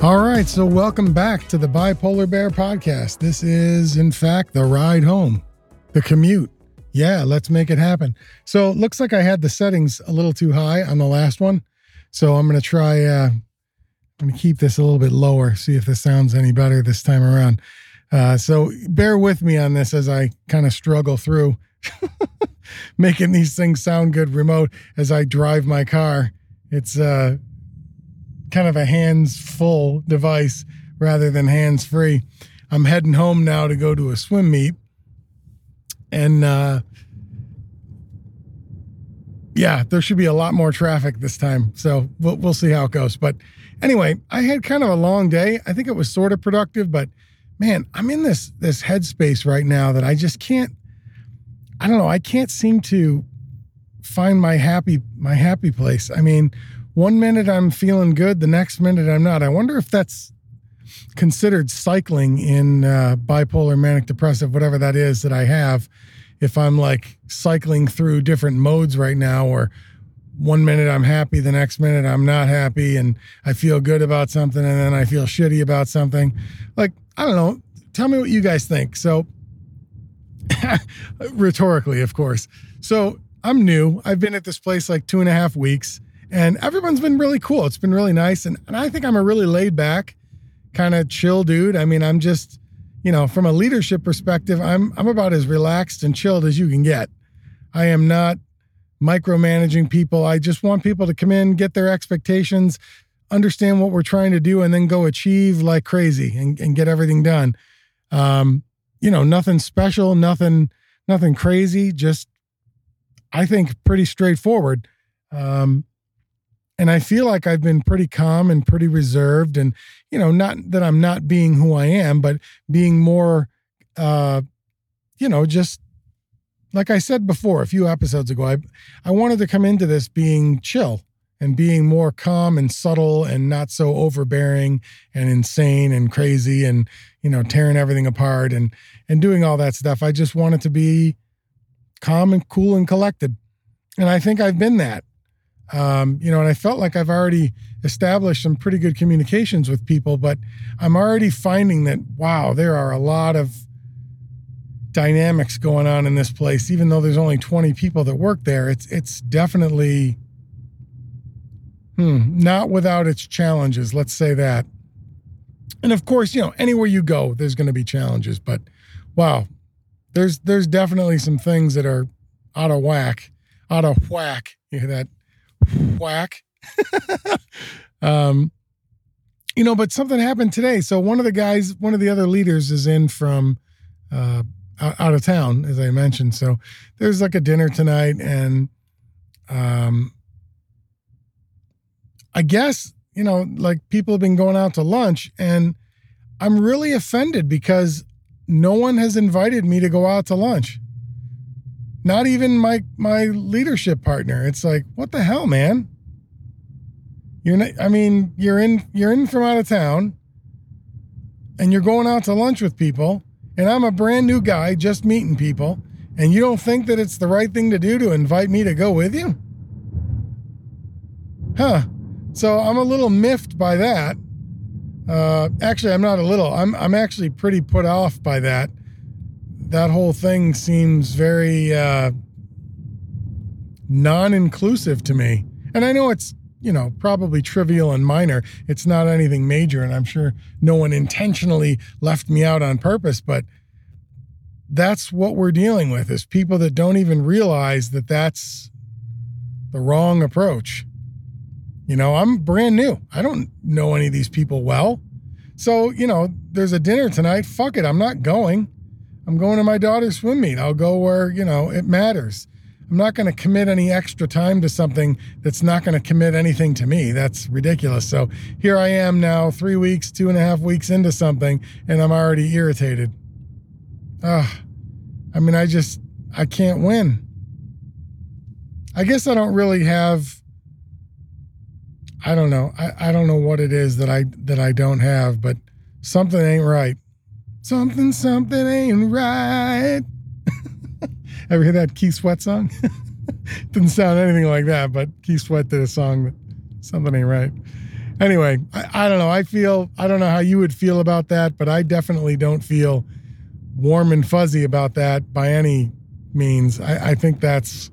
All right, so welcome back to the Bipolar Bear podcast. This is, in fact, the ride home, the commute. Yeah, let's make it happen. So it looks like I had the settings a little too high on the last one. So I'm going to try, I'm going to keep this a little bit lower, see if this sounds any better this time around. So bear with me on this as I kind of struggle through making these things sound good remote as I drive my car. It's kind of a hands-full device rather than hands-free. I'm heading home now to go to a swim meet. And yeah, there should be a lot more traffic this time. So we'll see how it goes. But anyway, I had kind of a long day. I think it was sort of productive, but man, I'm in this headspace right now that I just can't, I don't know, I can't seem to find my happy place. I mean, one minute I'm feeling good, the next minute I'm not. I wonder if that's considered cycling in bipolar, manic depressive, whatever that is that I have. If I'm like cycling through different modes right now, or one minute I'm happy, the next minute I'm not happy, and I feel good about something, and then I feel shitty about something. Like, I don't know. Tell me what you guys think. So, rhetorically, of course. So I'm new. I've been at this place like 2.5 weeks. And everyone's been really cool. It's been really nice. And I think I'm a really laid back, kind of chill dude. I mean, I'm just, from a leadership perspective, I'm about as relaxed and chilled as you can get. I am not micromanaging people. I just want people to come in, get their expectations, understand what we're trying to do, and then go achieve like crazy and get everything done. Nothing special, nothing crazy, just, I think, pretty straightforward. And I feel like I've been pretty calm and pretty reserved, and, not that I'm not being who I am, but being more, just like I said before, a few episodes ago, I wanted to come into this being chill and being more calm and subtle and not so overbearing and insane and crazy and, tearing everything apart and doing all that stuff. I just wanted to be calm and cool and collected. And I think I've been that. And I felt like I've already established some pretty good communications with people, but I'm already finding that, wow, there are a lot of dynamics going on in this place. Even though there's only 20 people that work there, it's definitely not without its challenges. Let's say that. And of course, anywhere you go, there's going to be challenges, but wow, there's definitely some things that are out of whack. You hear that? Whack. But something happened today. So one of the other leaders is in from out of town, as I mentioned. So there's like a dinner tonight, and I guess, like people have been going out to lunch, and I'm really offended because no one has invited me to go out to lunch. Not even my leadership partner. It's like, what the hell, man? You're in from out of town, and you're going out to lunch with people, and I'm a brand new guy just meeting people, and you don't think that it's the right thing to do to invite me to go with you? Huh. So I'm a little miffed by that. Actually, I'm not a little. I'm actually pretty put off by that. That whole thing seems very non-inclusive to me. And I know it's, probably trivial and minor. It's not anything major, and I'm sure no one intentionally left me out on purpose, but that's what we're dealing with, is people that don't even realize that that's the wrong approach. I'm brand new. I don't know any of these people well. So, there's a dinner tonight. Fuck it. I'm not going. I'm going to my daughter's swim meet. I'll go where, it matters. I'm not going to commit any extra time to something that's not going to commit anything to me. That's ridiculous. So here I am now, 3 weeks, 2.5 weeks into something, and I'm already irritated. I can't win. I guess I don't really have, I don't know. I don't know what it is that I don't have, but something ain't right. Something ain't right. Ever hear that Keith Sweat song? Didn't sound anything like that, but Keith Sweat did a song that something ain't right. Anyway, I don't know. I don't know how you would feel about that, but I definitely don't feel warm and fuzzy about that by any means. I think that's,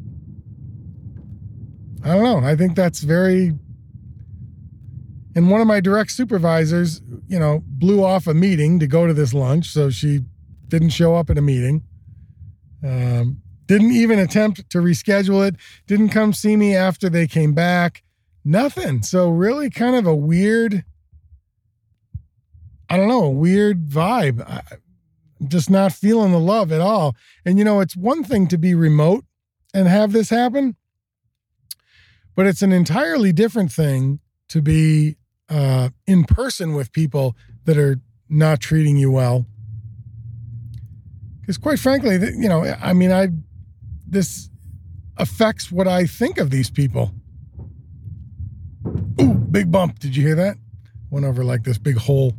I don't know. I think that's very, and one of my direct supervisors, blew off a meeting to go to this lunch. So she didn't show up at a meeting. Didn't even attempt to reschedule it. Didn't come see me after they came back. Nothing. So really kind of a weird, I don't know, a weird vibe. I'm just not feeling the love at all. And it's one thing to be remote and have this happen, but it's an entirely different thing to be in person with people that are not treating you well. Because quite frankly, this affects what I think of these people. Ooh, big bump. Did you hear that? Went over like this big hole.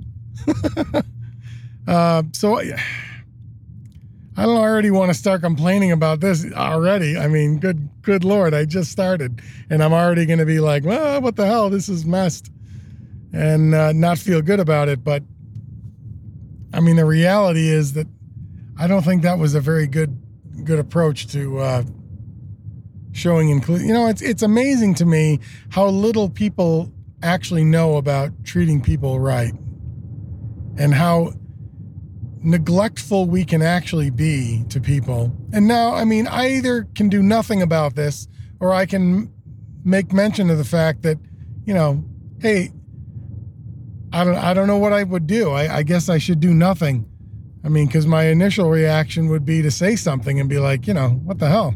So I don't know, I already want to start complaining about this already. I mean, good Lord, I just started and I'm already going to be like, well, what the hell? This is messed, and not feel good about it. But I mean, the reality is that I don't think that was a very good approach to showing inclusion. It's amazing to me how little people actually know about treating people right, and how neglectful we can actually be to people. And now, I mean, I either can do nothing about this, or I can make mention of the fact that, hey, I don't know what I would do. I guess I should do nothing. I mean, because my initial reaction would be to say something and be like, what the hell?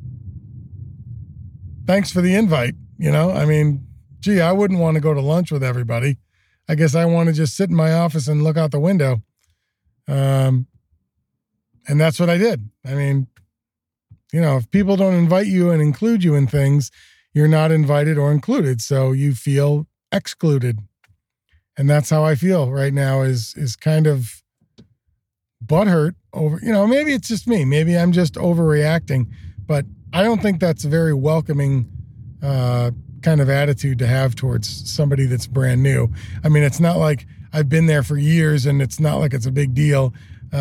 Thanks for the invite. I mean, gee, I wouldn't want to go to lunch with everybody. I guess I want to just sit in my office and look out the window. And that's what I did. I mean, if people don't invite you and include you in things, you're not invited or included. So you feel excluded. And that's how I feel right now, is kind of butthurt over, maybe it's just me. Maybe I'm just overreacting, but I don't think that's a very welcoming kind of attitude to have towards somebody that's brand new. I mean, it's not like I've been there for years and it's not like it's a big deal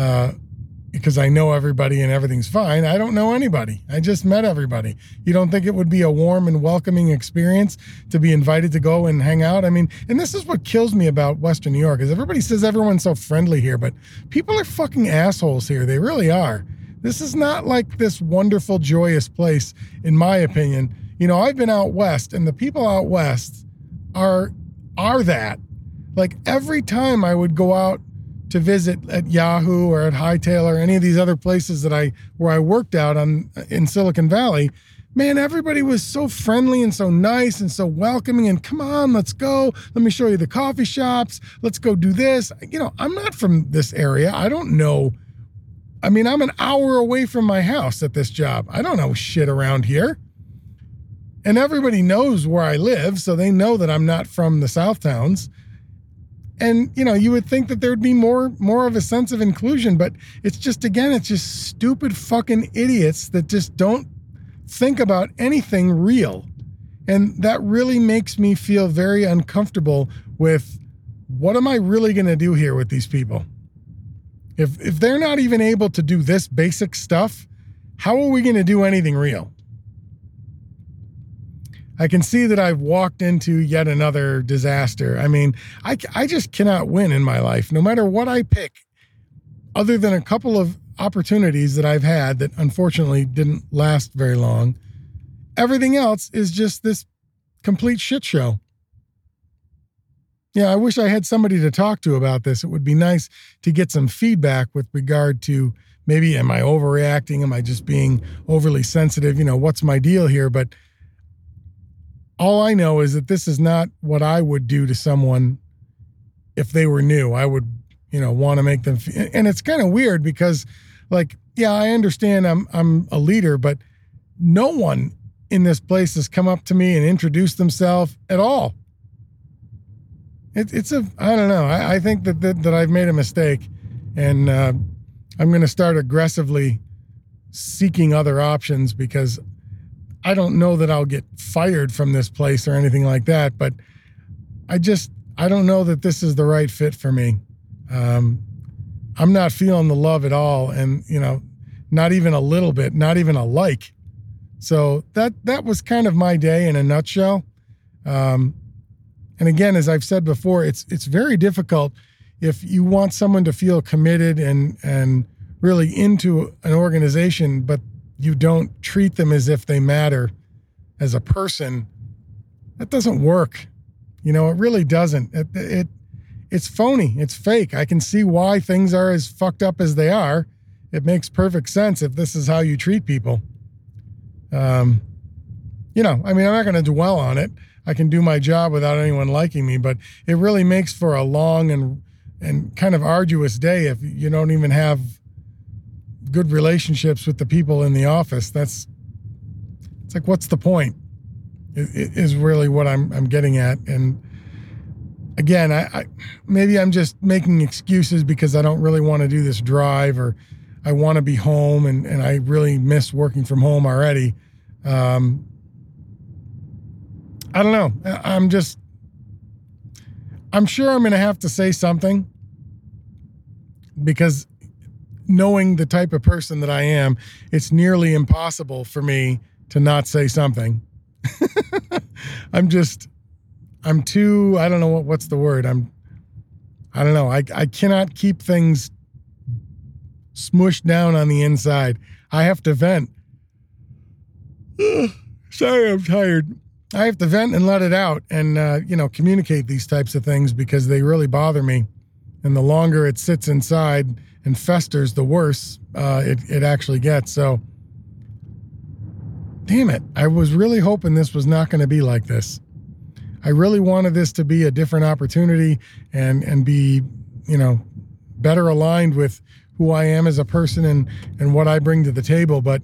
because I know everybody and everything's fine. I don't know anybody. I just met everybody. You don't think it would be a warm and welcoming experience to be invited to go and hang out? I mean, and this is what kills me about Western New York, is everybody says everyone's so friendly here, but people are fucking assholes here. They really are. This is not like this wonderful, joyous place, in my opinion. I've been out west, and the people out west are that. Like, every time I would go out to visit at Yahoo or at Hightail or any of these other places where I worked out in Silicon Valley, man, everybody was so friendly and so nice and so welcoming, and come on, let's go. Let me show you the coffee shops. Let's go do this. I'm not from this area. I don't know. I mean, I'm an hour away from my house at this job. I don't know shit around here. And everybody knows where I live, so they know that I'm not from the South Towns. And, you would think that there'd be more of a sense of inclusion, but it's just stupid fucking idiots that just don't think about anything real. And that really makes me feel very uncomfortable with, what am I really going to do here with these people? If they're not even able to do this basic stuff, how are we going to do anything real? I can see that I've walked into yet another disaster. I mean, I just cannot win in my life, no matter what I pick, other than a couple of opportunities that I've had that unfortunately didn't last very long. Everything else is just this complete shit show. Yeah, I wish I had somebody to talk to about this. It would be nice to get some feedback with regard to, maybe, am I overreacting? Am I just being overly sensitive? What's my deal here? But all I know is that this is not what I would do to someone if they were new. I would, want to make them feel, and it's kind of weird because, like, yeah, I understand I'm a leader, but no one in this place has come up to me and introduced themselves at all. I don't know. I think that I've made a mistake, and I'm going to start aggressively seeking other options, because I don't know that I'll get fired from this place or anything like that, but I don't know that this is the right fit for me. I'm not feeling the love at all. And, not even a little bit, not even a like. So that was kind of my day in a nutshell. And again, as I've said before, it's very difficult if you want someone to feel committed and really into an organization, but you don't treat them as if they matter as a person. That doesn't work. It really doesn't. It's phony. It's fake. I can see why things are as fucked up as they are. It makes perfect sense if this is how you treat people. I'm not going to dwell on it. I can do my job without anyone liking me, but it really makes for a long and kind of arduous day if you don't even have good relationships with the people in the office. It's like, what's the point? It is really what I'm getting at. And again, I maybe I'm just making excuses because I don't really want to do this drive, or I want to be home and I really miss working from home already. I don't know. I'm sure I'm going to have to say something, because knowing the type of person that I am, it's nearly impossible for me to not say something. I'm too, I don't know what's the word. I don't know. I cannot keep things smushed down on the inside. I have to vent. Sorry, I'm tired. I have to vent and let it out and, communicate these types of things because they really bother me. And the longer it sits inside and festers, the worse it actually gets. So, damn it. I was really hoping this was not going to be like this. I really wanted this to be a different opportunity and be, better aligned with who I am as a person and what I bring to the table. But,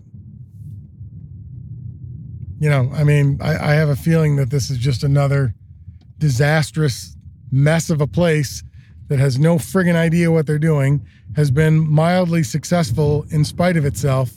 I have a feeling that this is just another disastrous mess of a place that has no friggin' idea what they're doing, has been mildly successful in spite of itself.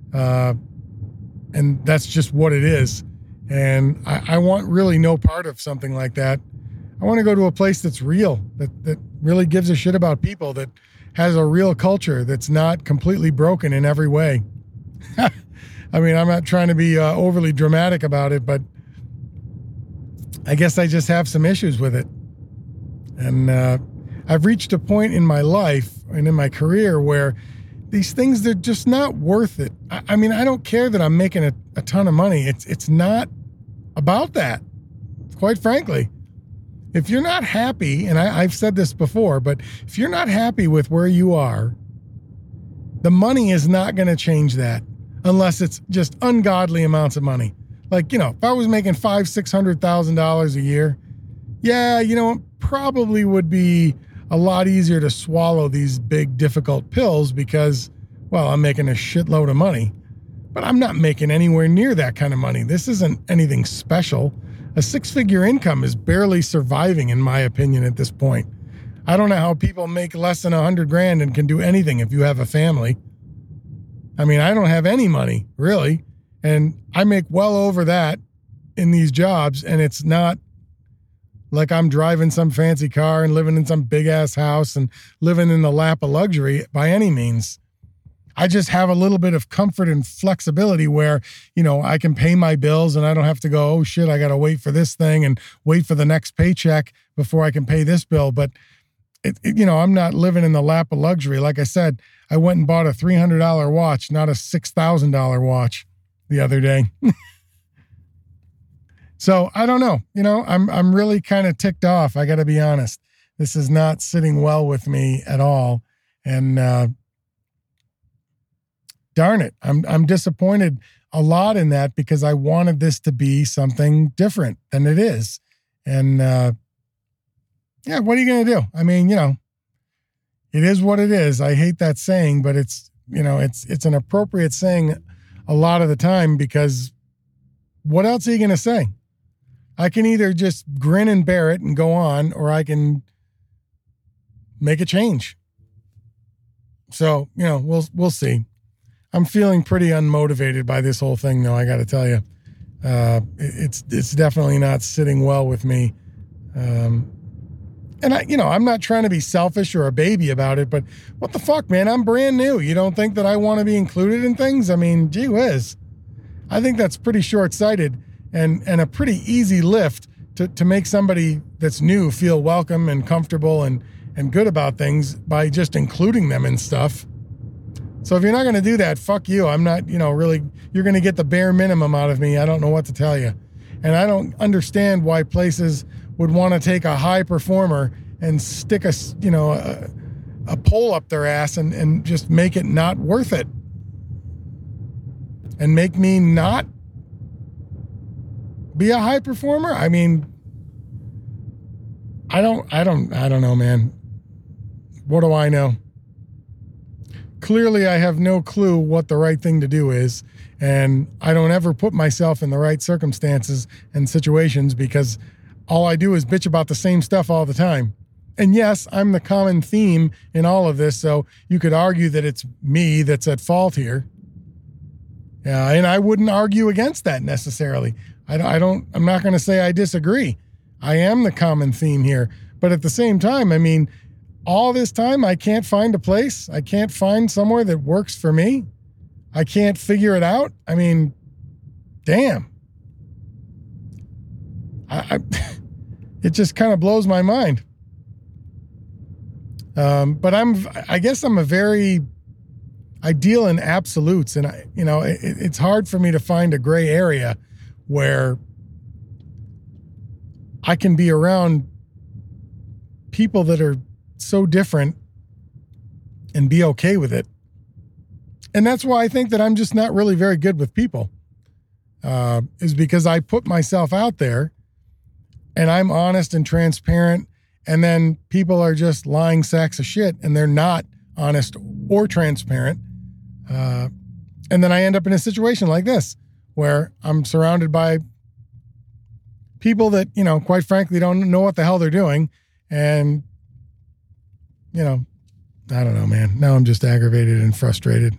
And that's just what it is. And I want really no part of something like that. I want to go to a place that's real, that really gives a shit about people, that has a real culture, that's not completely broken in every way. I'm not trying to be overly dramatic about it, but I guess I just have some issues with it. And I've reached a point in my life and in my career where these things, they're just not worth it. I don't care that I'm making a ton of money. It's not about that, quite frankly. If you're not happy, and I've said this before, but if you're not happy with where you are, the money is not going to change that unless it's just ungodly amounts of money. Like, if I was making $500,000-$600,000 a year, yeah, it probably would be a lot easier to swallow these big, difficult pills because, well, I'm making a shitload of money. But I'm not making anywhere near that kind of money. This isn't anything special. A six-figure income is barely surviving, in my opinion, at this point. I don't know how people make less than $100,000 and can do anything if you have a family. I don't have any money, really. And I make well over that in these jobs, and it's not like I'm driving some fancy car and living in some big-ass house and living in the lap of luxury by any means. I just have a little bit of comfort and flexibility where, I can pay my bills and I don't have to go, oh shit, I got to wait for this thing and wait for the next paycheck before I can pay this bill. But, I'm not living in the lap of luxury. Like I said, I went and bought a $300 watch, not a $6,000 watch the other day. So I don't know, I'm really kind of ticked off. I got to be honest. This is not sitting well with me at all. And, darn it, I'm disappointed a lot in that because I wanted this to be something different than it is. And, what are you going to do? It is what it is. I hate that saying, but it's an appropriate saying a lot of the time because what else are you going to say? I can either just grin and bear it and go on, or I can make a change. So, we'll see. I'm feeling pretty unmotivated by this whole thing, though, I got to tell you. It's definitely not sitting well with me And I'm not trying to be selfish or a baby about it, but what the fuck, man? I'm brand new. You don't think that I want to be included in things? I mean, gee whiz. I think that's pretty short-sighted and a pretty easy lift to make somebody that's new feel welcome and comfortable and good about things by just including them in stuff. So if you're not going to do that, fuck you. I'm not, really, you're going to get the bare minimum out of me. I don't know what to tell you. And I don't understand why places would want to take a high performer and stick a pole up their ass and just make it not worth it. And make me not be a high performer? I mean, I don't know, man. What do I know? Clearly, I have no clue what the right thing to do is, and I don't ever put myself in the right circumstances and situations because all I do is bitch about the same stuff all the time. And yes, I'm the common theme in all of this, so you could argue that it's me that's at fault here. And I wouldn't argue against that necessarily. I'm not going to say I disagree. I am the common theme here. But at the same time, I mean, all this time, I can't find a place. I can't find somewhere that works for me. I can't figure it out. I mean, damn. It just kind of blows my mind. But I guess I'm I deal in absolutes, and it's hard for me to find a gray area where I can be around people that are so different and be okay with it. And that's why I think that I'm just not really very good with people, is because I put myself out there and I'm honest and transparent, and then people are just lying sacks of shit and they're not honest or transparent. And then I end up in a situation like this where I'm surrounded by people that, quite frankly, don't know what the hell they're doing. And, I don't know, man. Now I'm just aggravated and frustrated.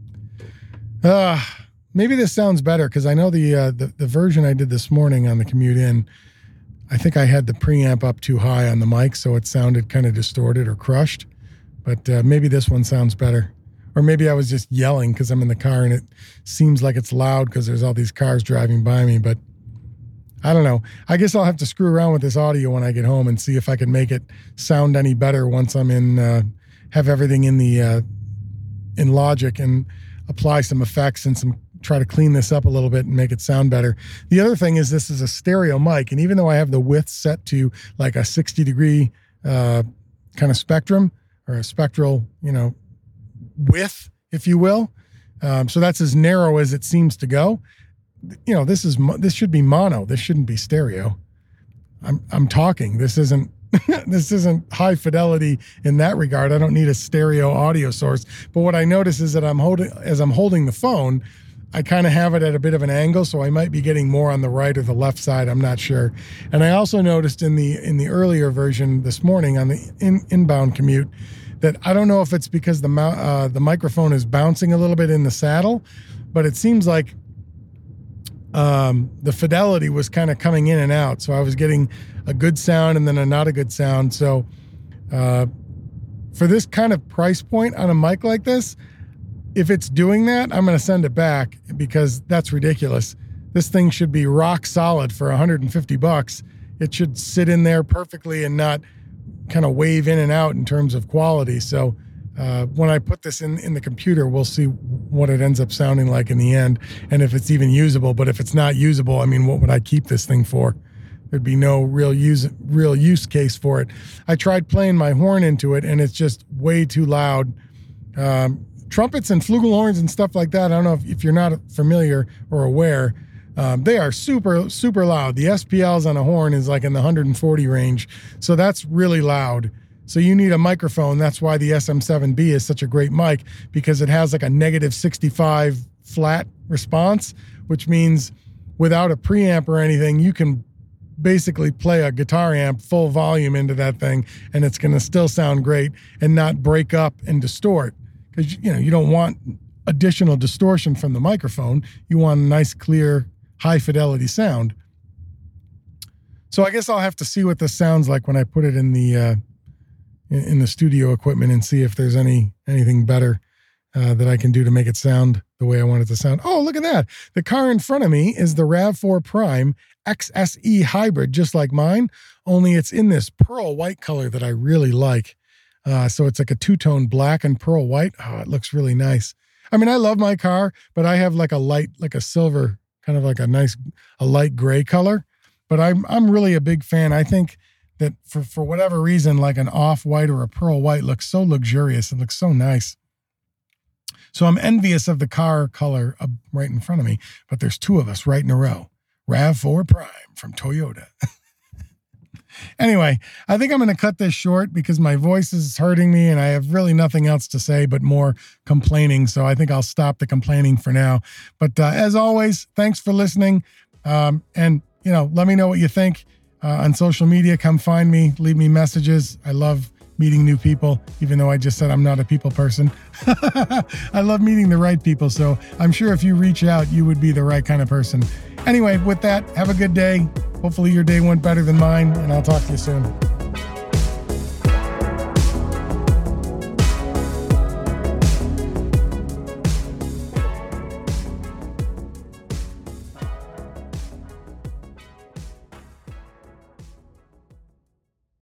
Maybe this sounds better because I know the version I did this morning on the commute in, I think I had the preamp up too high on the mic, so it sounded kind of distorted or crushed. But maybe this one sounds better. Or maybe I was just yelling because I'm in the car and it seems like it's loud because there's all these cars driving by me. But I don't know. I guess I'll have to screw around with this audio when I get home and see if I can make it sound any better once I'm have everything in Logic and apply some effects and try to clean this up a little bit and make it sound better. The other thing is this is a stereo mic, and even though I have the width set to like a 60-degree kind of spectrum or a spectral, width, if you will, so that's as narrow as it seems to go. This should be mono. This shouldn't be stereo. I'm talking. This isn't this isn't high fidelity in that regard. I don't need a stereo audio source. But what I notice is that as I'm holding the phone, I kind of have it at a bit of an angle, so I might be getting more on the right or the left side. I'm not sure. And I also noticed in the earlier version this morning on the inbound commute that I don't know if it's because the microphone is bouncing a little bit in the saddle, but it seems like the fidelity was kind of coming in and out. So I was getting a good sound and then a not a good sound. So for this kind of price point on a mic like this, if it's doing that, I'm going to send it back because that's ridiculous. This thing should be rock solid for $150. It should sit in there perfectly and not kind of wave in and out in terms of quality. So when I put this in the computer, we'll see what it ends up sounding like in the end and if it's even usable. But if it's not usable, I mean, what would I keep this thing for? There'd be no real use case for it. I tried playing my horn into it and it's just way too loud. Trumpets and flugelhorns and stuff like that, I don't know if you're not familiar or aware, they are super, super loud. The SPLs on a horn is like in the 140 range. So that's really loud. So you need a microphone. That's why the SM7B is such a great mic, because it has like a negative 65 flat response, which means without a preamp or anything, you can basically play a guitar amp full volume into that thing and it's going to still sound great and not break up and distort. Because, you don't want additional distortion from the microphone. You want a nice, clear, high fidelity sound. So I guess I'll have to see what this sounds like when I put it in the studio equipment and see if there's anything better that I can do to make it sound the way I want it to sound. Oh, look at that. The car in front of me is the RAV4 Prime XSE Hybrid, just like mine, only it's in this pearl white color that I really like. So it's like a two-tone black and pearl white. Oh, it looks really nice. I mean, I love my car, but I have like a silver, kind of like a light gray color. But I'm really a big fan. I think that for whatever reason, like an off-white or a pearl white looks so luxurious. It looks so nice. So I'm envious of the car color right in front of me, but there's two of us right in a row. RAV4 Prime from Toyota. Anyway, I think I'm going to cut this short because my voice is hurting me and I have really nothing else to say but more complaining. So I think I'll stop the complaining for now. But as always, thanks for listening. And, let me know what you think on social media. Come find me, leave me messages. I love meeting new people, even though I just said I'm not a people person. I love meeting the right people. So I'm sure if you reach out, you would be the right kind of person. Anyway, with that, have a good day. Hopefully your day went better than mine, and I'll talk to you soon.